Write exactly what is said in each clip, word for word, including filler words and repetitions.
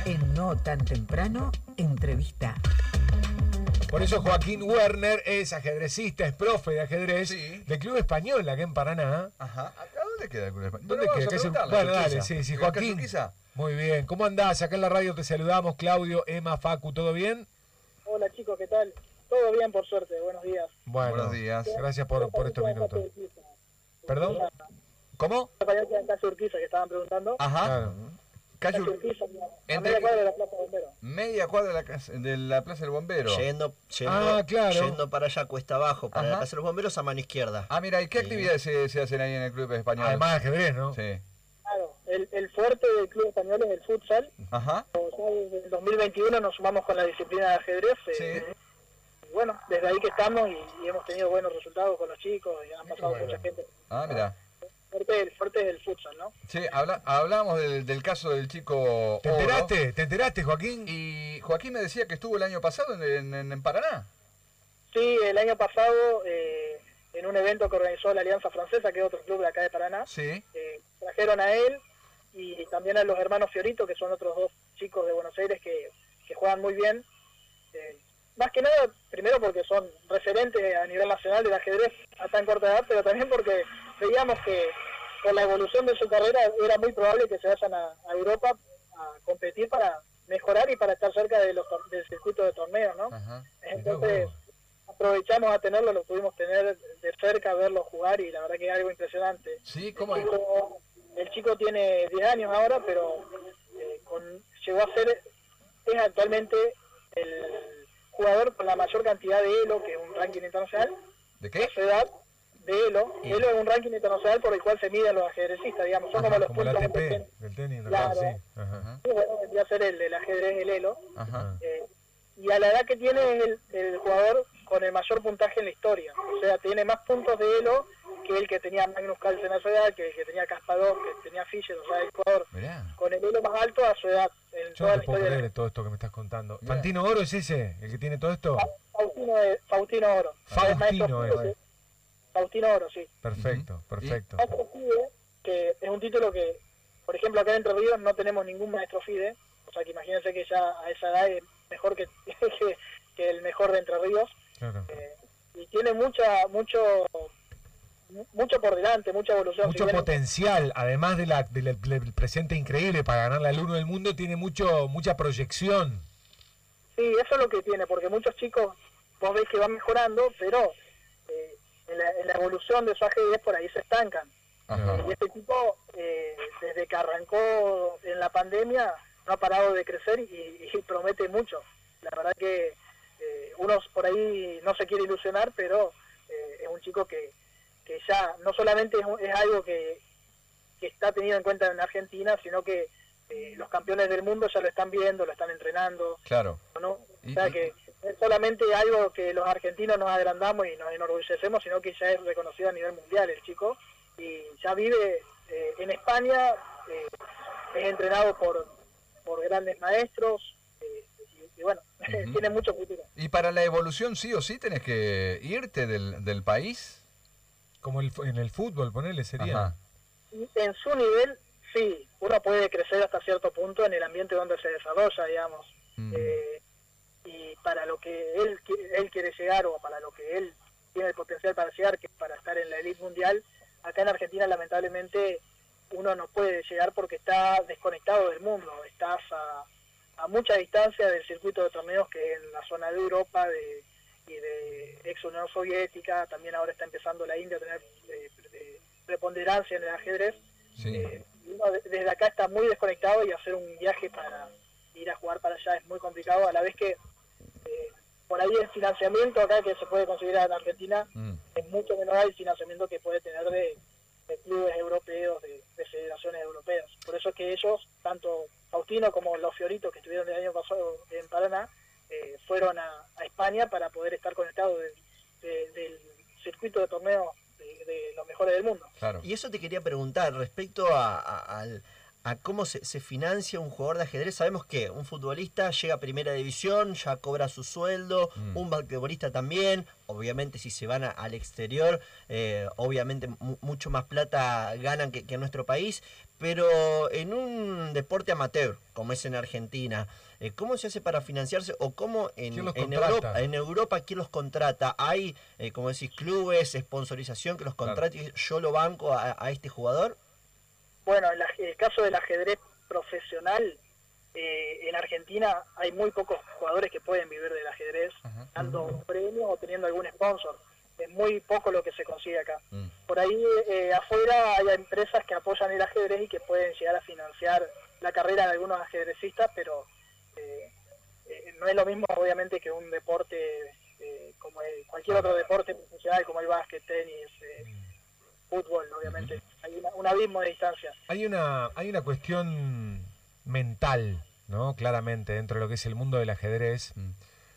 En No Tan Temprano, entrevista. Por eso Joaquín Werner es ajedrecista, es profe de ajedrez Sí. del Club Español, aquí en Paraná. Ajá. ¿Acá dónde queda el Club Español? ¿Dónde Bueno, queda? vamos a ¿Qué se- preguntarle, Bueno, Urquiza. dale, sí, sí, ¿Acá en Joaquín. Urquiza? Muy bien. ¿Cómo andás? Acá en la radio te saludamos, Claudio, Emma, Facu, ¿todo bien? Hola chicos, ¿qué tal? Todo bien, por suerte, buenos días. Bueno, Buenos días. gracias por, por estos minutos. ¿Perdón? ¿Cómo? En Calle Urquiza, que estaban preguntando. Ajá. Claro. Calle Calle Ur- Urquiza, a Entre- media cuadra de la Plaza Bombero. Media cuadra de la, casa- de la Plaza del Bombero. Yendo, yendo, Ah, claro. yendo para allá, cuesta abajo, para Ajá. la casa de los bomberos a mano izquierda. Ah, mira, ¿y qué Sí. actividades se, se hacen ahí en el Club Español? Además de ajedrez, ¿no? Sí. Claro, el, el fuerte del Club Español es el futsal. Ajá. O sea, desde el dos mil veintiuno nos sumamos con la disciplina de ajedrez. eh, Sí. y bueno, desde ahí que estamos y, y hemos tenido buenos resultados con los chicos y han pasado bueno. mucha gente. Ah, mira. El fuerte, el fuerte es el futsal, ¿no? Sí, habla, hablamos del, del caso del chico ¿Te Oro. enteraste? ¿Te enteraste, Joaquín? Y Joaquín me decía que estuvo el año pasado en, en, en Paraná. Sí, el año pasado, eh, en un evento que organizó la Alianza Francesa, que es otro club de acá de Paraná, Sí. eh, trajeron a él y también a los hermanos Fiorito, que son otros dos chicos de Buenos Aires que, que juegan muy bien. Eh, más que nada, primero porque son referentes a nivel nacional del ajedrez a tan corta edad, pero también porque veíamos que por la evolución de su carrera era muy probable que se vayan a, a Europa a competir para mejorar y para estar cerca de los, tor- del circuito de torneos, ¿no? Ajá. Entonces aprovechamos a tenerlo, lo pudimos tener de cerca, verlo jugar y la verdad que es algo impresionante. Sí, ¿cómo El es? chico, el chico tiene diez años ahora, pero eh, con, llegó a ser, es actualmente el jugador con la mayor cantidad de Elo, que es un ranking internacional, ¿De a qué? su edad, de Elo. Elo es un ranking internacional por el cual se miden los ajedrecistas, digamos, son Ajá, como los como el puntos A T que P del tenis, ¿no? Claro. Sí. Ajá. Ajá. y bueno, vendría a ser el del ajedrez, el Elo. Ajá. Eh, y a la edad que tiene es el, el jugador con el mayor puntaje en la historia. O sea, tiene más puntos de Elo que el que tenía Magnus Carlsen a su edad, que el que tenía Kasparov, que tenía Fischer, o sea, el jugador Mirá. con el Elo más alto a su edad. En Yo toda no la te puedo historia. creer todo esto que me estás contando. Mirá. ¿Fantino Oro es ese? ¿El que tiene todo esto? Faustino, eh, Faustino Oro. Faustino El maestro es. Fide, Faustino Oro, sí. Perfecto, perfecto. Maestro Fide, que es un título que, por ejemplo, acá en Entre Ríos no tenemos ningún maestro Fide, o sea que imagínense que ya a esa edad es mejor que, que, que el mejor de Entre Ríos. Claro. Eh, y tiene mucha mucho mu- mucho por delante, mucha evolución. Mucho Si bien- potencial, además de la, del, del presente increíble para ganarle al uno del mundo, tiene mucho mucha proyección. Sí, eso es lo que tiene, porque muchos chicos vos ves que van mejorando, pero eh, en, la, en la evolución de su ajedrez por ahí se estancan. Ajá. Y este tipo, eh, desde que arrancó en la pandemia, no ha parado de crecer y, y promete mucho. La verdad que eh, uno por ahí no se quiere ilusionar, pero eh, es un chico que, que ya no solamente es, un- es algo que, que está tenido en cuenta en Argentina, sino que eh, los campeones del mundo ya lo están viendo, lo están entrenando, Claro. ¿no? Y- O sea y- que no es solamente algo que los argentinos nos agrandamos y nos enorgullecemos, sino que ya es reconocido a nivel mundial el chico y ya vive eh, en España, eh, es entrenado por, por grandes maestros eh, y, y bueno, Ujú. tiene mucho futuro. Y para la evolución sí o sí tenés que irte del, del país. Como el, fu- en el fútbol, ponele, sería. Ajá. Y en su nivel, sí, uno puede crecer hasta cierto punto en el ambiente donde se desarrolla, digamos. Mm. Eh, y para lo que él, qui- él quiere llegar o para lo que él tiene el potencial para llegar, que es para estar en la elite mundial, acá en Argentina lamentablemente uno no puede llegar porque está desconectado del mundo, estás a, a mucha distancia del circuito de torneos que es en la zona de Europa de, y de ex Unión Soviética, también ahora está empezando la India a tener eh, eh, preponderancia en el ajedrez. Sí. Eh, uno de- desde acá está muy desconectado y hacer un viaje para ir a jugar para allá es muy complicado, a la vez que eh, por ahí el financiamiento acá que se puede conseguir en Argentina Mm. es mucho menor al financiamiento que puede tener de, de clubes europeos, de, de federaciones europeas. Por eso es que ellos, tanto Faustino como los Fioritos que estuvieron el año pasado en Paraná, eh, fueron a, a España para poder estar conectados del, de- del circuito de torneos de, de los mejores del mundo. Claro. Y eso te quería preguntar respecto a, a- al, a cómo se, se financia un jugador de ajedrez. Sabemos que un futbolista llega a primera división, ya cobra su sueldo, mm. un basquetbolista también, obviamente si se van a, al exterior, eh, obviamente mu mucho más plata ganan que, que en nuestro país, pero en un deporte amateur, como es en Argentina, eh, ¿cómo se hace para financiarse? ¿O cómo en, en, Europa, en Europa quién los contrata? ¿Hay, eh, como decís, clubes, sponsorización que los contrate y claro. yo lo banco a, a este jugador? Bueno, en la, el caso del ajedrez profesional, eh, en Argentina hay muy pocos jugadores que pueden vivir del ajedrez, uh-huh. dando un premio o teniendo algún sponsor. Es muy poco lo que se consigue acá. Uh-huh. Por ahí eh, afuera hay empresas que apoyan el ajedrez y que pueden llegar a financiar la carrera de algunos ajedrecistas, pero eh, eh, no es lo mismo obviamente que un deporte eh, como el, cualquier otro deporte profesional como el básquet, tenis, eh, fútbol, obviamente. Uh-huh. Hay una, un abismo de distancia. Hay una, hay una cuestión mental, ¿no? Claramente, dentro de lo que es el mundo del ajedrez. Mm.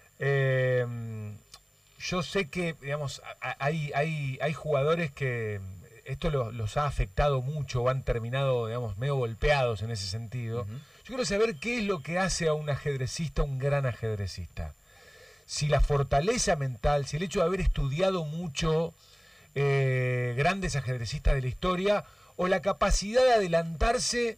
Eh, yo sé que, digamos, hay, hay, hay jugadores que esto los, los ha afectado mucho o han terminado, digamos, medio golpeados en ese sentido. Uh-huh. Yo quiero saber qué es lo que hace a un ajedrecista un gran ajedrecista. Si la fortaleza mental, si el hecho de haber estudiado mucho... Eh, grandes ajedrecistas de la historia, o la capacidad de adelantarse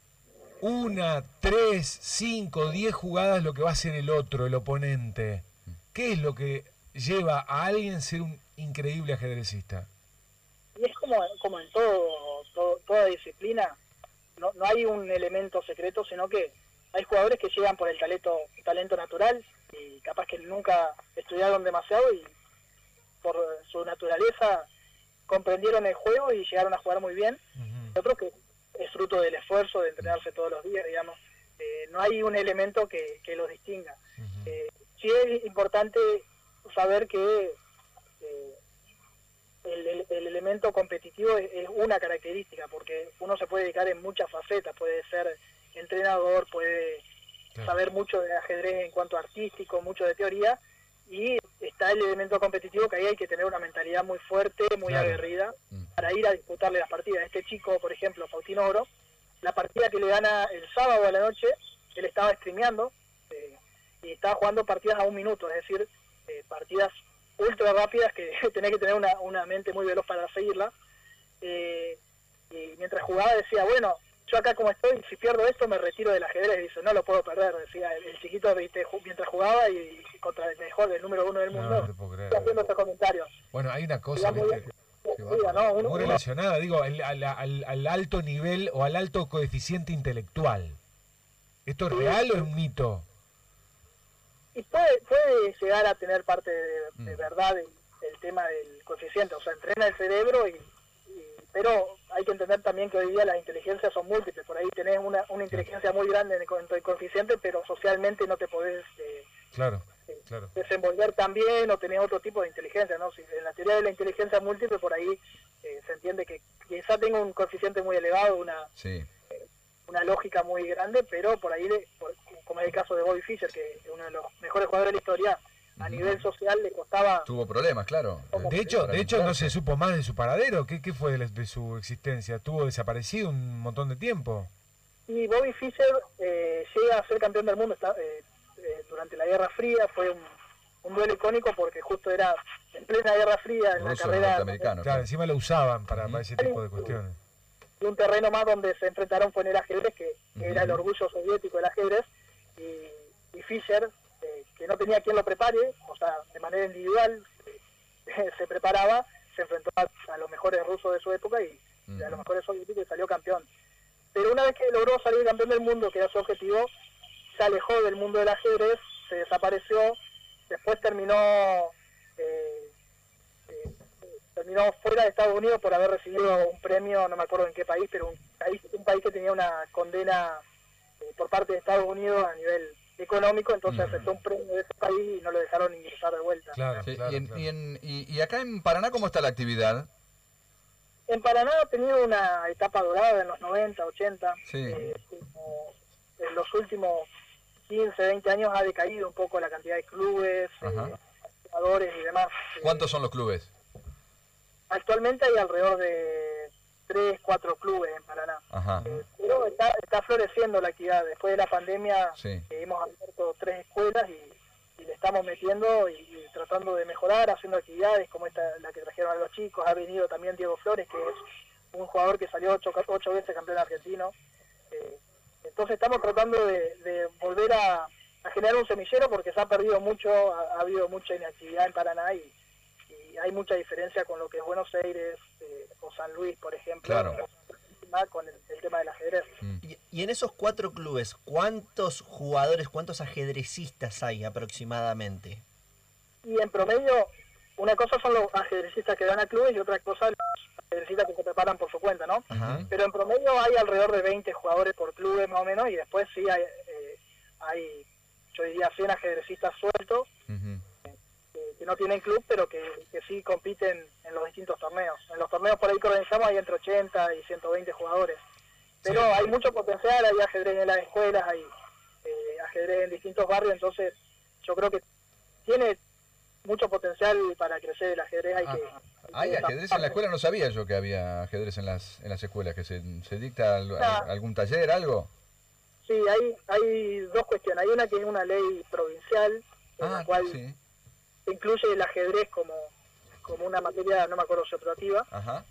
una, tres, cinco, diez jugadas lo que va a hacer el otro, el oponente. ¿Qué es lo que lleva a alguien a ser un increíble ajedrecista? Y es como, como en todo, todo toda disciplina, no, no hay un elemento secreto, sino que hay jugadores que llegan por el talento, talento natural y capaz que nunca estudiaron demasiado y por su naturaleza comprendieron el juego y llegaron a jugar muy bien. Uh-huh. Otro que es fruto del esfuerzo de entrenarse todos los días, digamos. Eh, no hay un elemento que, que los distinga. Uh-huh. Eh, sí es importante saber que eh, el, el, el elemento competitivo es, es una característica, porque uno se puede dedicar en muchas facetas, puede ser entrenador, puede claro. saber mucho de ajedrez en cuanto a artístico, mucho de teoría, y está el elemento competitivo, que ahí hay que tener una mentalidad muy fuerte, muy claro. aguerrida, para ir a disputarle las partidas. Este chico, por ejemplo, Faustino Oro, la partida que le gana el sábado a la noche, él estaba streameando eh, y estaba jugando partidas a un minuto, es decir, eh, partidas ultra rápidas que tenés que tener una, una mente muy veloz para seguirla. Eh, y mientras jugaba decía, bueno, yo acá como estoy, si pierdo esto me retiro del ajedrez, y dice, no lo puedo perder, decía el, el chiquito, viste, mientras jugaba y, y contra el mejor, el número uno del mundo, no, no haciendo estos comentarios. Bueno, hay una cosa, ¿viste? Sí, va, ¿no? Uno, muy relacionada, uno, digo, al, al, al, al alto nivel o al alto coeficiente intelectual. ¿Esto es sí, real sí. o es un mito? Y puede, puede llegar a tener parte de, de mm. verdad el, el tema del coeficiente, o sea, entrena el cerebro y pero hay que entender también que hoy día las inteligencias son múltiples, por ahí tenés una, una inteligencia muy grande en el, en el coeficiente, pero socialmente no te podés eh, claro, eh, claro. desenvolver tan bien o tenés otro tipo de inteligencia, ¿no? Si en la teoría de la inteligencia múltiple por ahí eh, se entiende que quizá tenga un coeficiente muy elevado, una sí. eh, una lógica muy grande, pero por ahí, de, por, como es el caso de Bobby Fischer, que es uno de los mejores jugadores de la historia, a nivel social le costaba... Tuvo problemas, claro. De hecho, de hecho no se supo más de su paradero. ¿Qué, qué fue de, de su existencia? ¿Tuvo desaparecido un montón de tiempo? Y Bobby Fischer eh, llega a ser campeón del mundo está, eh, eh, durante la Guerra Fría. Fue un, un duelo icónico porque justo era en plena Guerra Fría, en Ruso, la carrera... norteamericano. Claro, encima lo usaban para, para ese tipo de cuestiones. Y un terreno más donde se enfrentaron fue en el ajedrez, que, que uh-huh. era el orgullo soviético del ajedrez. Y, y Fischer... Eh, que no tenía quien lo prepare, o sea, de manera individual eh, se preparaba, se enfrentó a, a los mejores rusos de su época y uh-huh. a los mejores soviéticos y salió campeón. Pero una vez que logró salir campeón del mundo, que era su objetivo, se alejó del mundo del ajedrez, se desapareció, después terminó eh, eh, terminó fuera de Estados Unidos por haber recibido un premio, no me acuerdo en qué país, pero un país, un país que tenía una condena eh, por parte de Estados Unidos a nivel económico, entonces mm. aceptó un premio de ese país y no lo dejaron ingresar de vuelta. Claro, sí, claro, y, en, claro. Y, en, y, y acá en Paraná, ¿cómo está la actividad? En Paraná ha tenido una etapa dorada en los noventa, ochenta. Sí. Eh, como en los últimos quince, veinte años ha decaído un poco la cantidad de clubes, eh, jugadores y demás. ¿Cuántos son los clubes? Actualmente hay alrededor de tres, cuatro clubes en Paraná. Ajá. Eh, pero pero está, está floreciendo la actividad. Después de la pandemia Sí. eh, hemos abierto tres escuelas y, y le estamos metiendo y, y tratando de mejorar, haciendo actividades como esta, la que trajeron a los chicos. Ha venido también Diego Flores, que es un jugador que salió ocho, ocho veces campeón argentino. Eh, entonces estamos tratando de, de volver a, a generar un semillero porque se ha perdido mucho, ha, ha habido mucha inactividad en Paraná y, y hay mucha diferencia con lo que es Buenos Aires eh, o San Luis, por ejemplo. Claro. Con el, el tema del ajedrez. Mm. Y, y en esos cuatro clubes, ¿cuántos jugadores, cuántos ajedrecistas hay aproximadamente? Y en promedio, una cosa son los ajedrecistas que dan a clubes y otra cosa los ajedrecistas que se preparan por su cuenta, ¿no? Ajá. Pero en promedio hay alrededor de veinte jugadores por clubes más o menos y después sí hay, eh, hay yo diría cien ajedrecistas sueltos Ujú. eh, que no tienen club pero que, que sí compiten en los distintos torneos. En los torneos por ahí que organizamos hay entre ochenta y ciento veinte jugadores. Pero Sí. hay mucho potencial, hay ajedrez en las escuelas, hay eh, ajedrez en distintos barrios, entonces yo creo que tiene mucho potencial para crecer el ajedrez. Hay Ah, que, ¿Hay que ajedrez en la escuela? No sabía yo que había ajedrez en las en las escuelas, que se, se dicta al- Ah. algún taller, algo. Sí, hay, hay dos cuestiones. Hay una que es una ley provincial, en Ah, la cual sí. incluye el ajedrez como, como una materia, no me acuerdo si optativa. Ajá.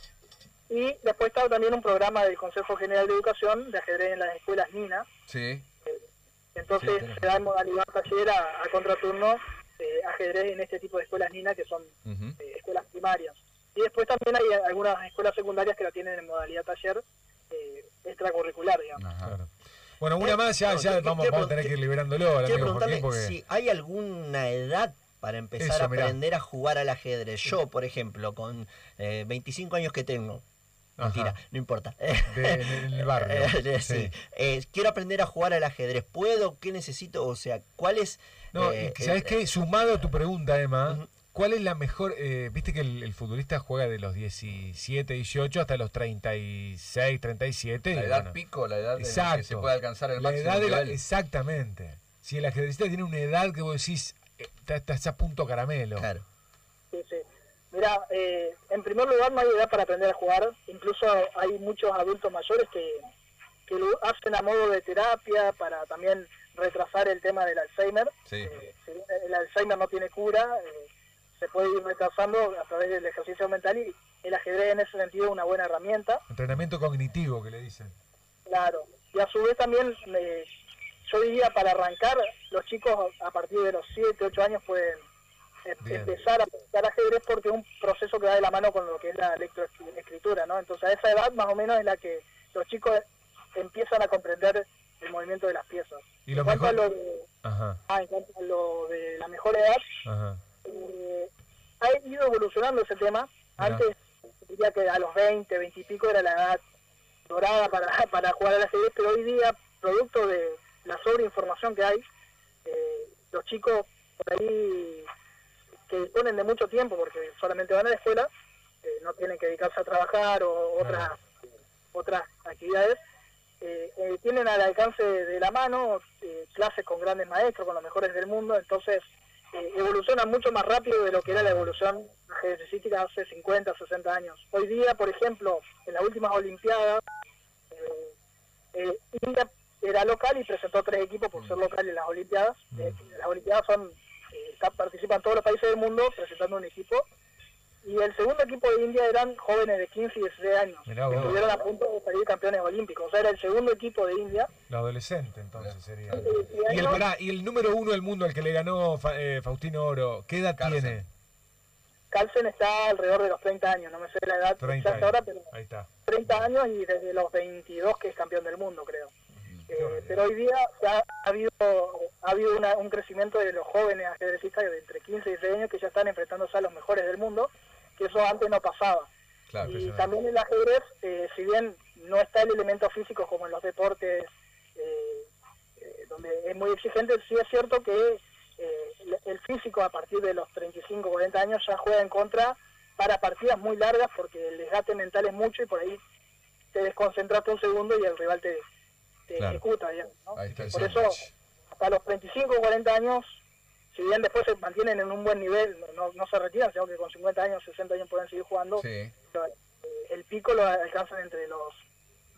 Y después está también un programa del Consejo General de Educación de ajedrez en las escuelas NINA. Sí. Entonces Sí, tenés se da en modalidad taller a, a contraturno eh, ajedrez en este tipo de escuelas NINA que son Ujú. eh, escuelas primarias. Y después también hay algunas escuelas secundarias que la tienen en modalidad taller eh, extracurricular, digamos. Ajá. Claro. Bueno, una más ya, No, ya quiero- vamos, quiero vamos a tener que ir liberándolo al Quiero amigo Joaquín preguntarle porque... si hay alguna edad para empezar Eso, a mirá. aprender a jugar al ajedrez. Yo, por ejemplo, con eh, veinticinco años que tengo, mentira, Ajá. no importa. De- en el barrio. Eh, sí. Sí. Eh, quiero aprender a jugar al ajedrez. ¿Puedo? ¿Qué necesito? O sea, ¿cuál es...? No, eh, y ¿sabes el- qué? Sumado a tu pregunta, Emma, Ujú. ¿cuál es la mejor? eh, Viste que el, el futbolista juega de los diecisiete, dieciocho hasta los treinta y seis, treinta y siete. La y edad bueno, pico, la edad en la que exacto. se puede alcanzar el La máximo edad de la- nivel. exactamente. Si el ajedrecista tiene una edad que vos decís, eh, está- estás a punto caramelo. Claro. Sí, sí. Mira, eh, en primer lugar no hay edad para aprender a jugar. Incluso hay muchos adultos mayores que, que lo hacen a modo de terapia para también retrasar el tema del Alzheimer. Sí. Eh, si bien el Alzheimer no tiene cura, eh, se puede ir retrasando a través del ejercicio mental y el ajedrez en ese sentido es una buena herramienta. Entrenamiento cognitivo que le dicen. Claro. Y a su vez también, eh, yo diría para arrancar, los chicos a partir de los siete, ocho años pueden eh, Bien. empezar a practicar ajedrez porque es un proceso que va de la mano con lo que es la lectoescritura, ¿no? Entonces a esa edad más o menos es la que los chicos empiezan a comprender el movimiento de las piezas. Y lo en cuanto mejor- a lo de, Ajá, ah, en cuanto a lo de la mejor edad, ajá. eh, ha ido evolucionando ese tema. Mirá. Antes diría que a los veinte, veinte y pico era la edad dorada para, para jugar al ajedrez, pero hoy día, producto de la sobreinformación que hay, eh, los chicos por ahí que disponen de mucho tiempo porque solamente van a la escuela, eh, no tienen que dedicarse a trabajar o otras, otras actividades, eh, eh, tienen al alcance de la mano eh, clases con grandes maestros, con los mejores del mundo, entonces eh, evolucionan mucho más rápido de lo que era la evolución ajedrecística hace cincuenta, sesenta años. Hoy día, por ejemplo, en las últimas Olimpiadas, eh, eh, India era local y presentó tres equipos por ser local en las Olimpiadas. Eh, las Olimpiadas son, eh, está- participan todos los países del mundo presentando un equipo. Y el segundo equipo de India eran jóvenes de quince y dieciséis años, Mirá que vos. estuvieron a punto de salir campeones olímpicos. O sea, era el segundo equipo de India. La adolescente entonces sería. Sí, sí, Y el, años. pará, y el número uno del mundo, el que le ganó Fa- eh, Faustino Oro, ¿qué edad Carlsen. tiene? Carlsen está alrededor de los treinta años, no me sé la edad treinta exacta ahora, pero Ahí está. treinta años y desde los veintidós que es campeón del mundo, creo. Eh, barbaridad. pero hoy día ya ha habido ha habido una- un crecimiento de los jóvenes ajedrecistas de entre quince y dieciséis años que ya están enfrentándose a los mejores del mundo, que eso antes no pasaba. Claro. Y impresionante. también el ajedrez, eh, si bien no está el elemento físico como en los deportes, eh, eh, donde es muy exigente, sí es cierto que eh, el, el físico a partir de los treinta y cinco, cuarenta años ya juega en contra para partidas muy largas porque el desgaste mental es mucho y por ahí te desconcentraste un segundo y el rival te, te Claro. ejusta, digamos, ¿no? Ahí está el Por eso, sándwich. hasta los treinta y cinco o cuarenta años, si bien después se mantienen en un buen nivel, no, no, no se retiran, sino que con cincuenta años, sesenta años pueden seguir jugando, Sí. pero, eh, el pico lo alcanzan entre los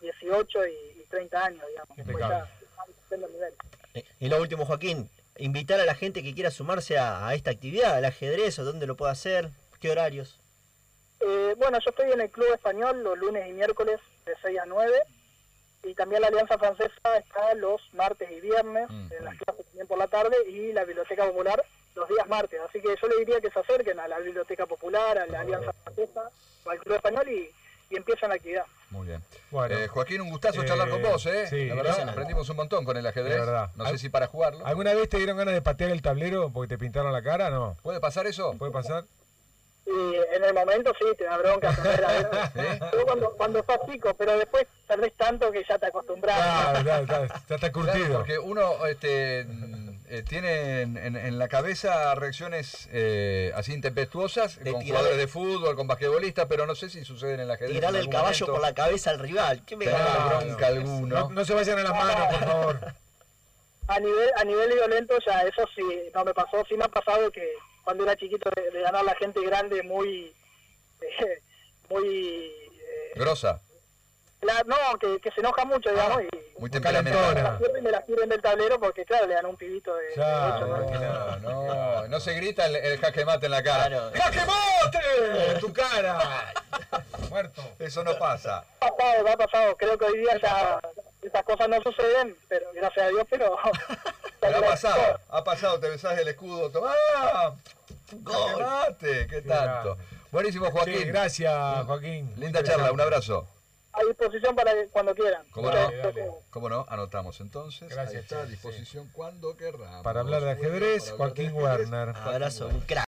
dieciocho y, y treinta años, digamos. Pues Impecable. ya estamos haciendo el nivel. Eh, Y lo último, Joaquín, invitar a la gente que quiera sumarse a, a esta actividad, al ajedrez, o dónde lo puede hacer, qué horarios. Eh, bueno, yo estoy en el Club Español los lunes y miércoles de seis a nueve, y también la Alianza Francesa está los martes y viernes, Mm. en las clases también por la tarde, y la Biblioteca Popular los días martes. Así que yo le diría que se acerquen a la Biblioteca Popular, a la Alianza Francesa o al Club Español y, y empiezan la actividad. Muy bien. Bueno. Eh, Joaquín, un gustazo Eh, charlar con vos, ¿eh? sí, la verdad, ¿no? aprendimos un montón con el ajedrez. De verdad. No sé Al- si para jugarlo. ¿Alguna vez te dieron ganas de patear el tablero porque te pintaron la cara? No. ¿Puede pasar eso? ¿Puede pasar? Y en el momento sí, te da bronca. aprender a ver. ¿Eh? Pero cuando, cuando sos chico, pero después perdés tanto que ya te acostumbras. Claro, ya, ya, ya está Claro, curtido. porque uno este, mm, eh, tiene en, en- en la cabeza reacciones eh, así intempestuosas De con tirar- jugadores de fútbol, con basquetbolistas, pero no sé si sucede en el ajedrez. Tirarle en el algún caballo momento. por la cabeza al rival. ¿Qué me Te da Claro. bronca alguno. No, no se vayan a las manos, por favor. A nivel a nivel violento ya eso sí no me pasó. Sí me ha pasado que cuando era chiquito de, de ganar la gente grande muy... eh, muy... eh, Grosa, la- no, que, que se enoja mucho, digamos, y muy calentona. temperamental. la pierden y me la quieren del tablero porque, claro, le dan un pibito de... de Ya, ocho, nueve. No, no, no se grita el, el jaque mate en la cara. Claro. ¡Jaque mate! En tu cara. Muerto. Eso no pasa. Ha pasado, ha pasado. Creo que hoy día ya estas cosas no suceden, pero gracias a Dios, pero... Pero ha pasado, ha pasado, te besás el escudo, tomá. ¡Jaque mate! ¿Qué tanto? grande. Buenísimo, Joaquín. Sí, gracias, Joaquín. Muy Linda charla, un abrazo. A disposición para que- cuando quieran. ¿Cómo Muchas no? gracias. ¿Cómo no? Anotamos entonces. Gracias, Ahí está, a Che, disposición cuando querramos. Para hablar de Muy bien, ajedrez, para hablar de Joaquín ajedrez. Werner. Abrazo, un crack.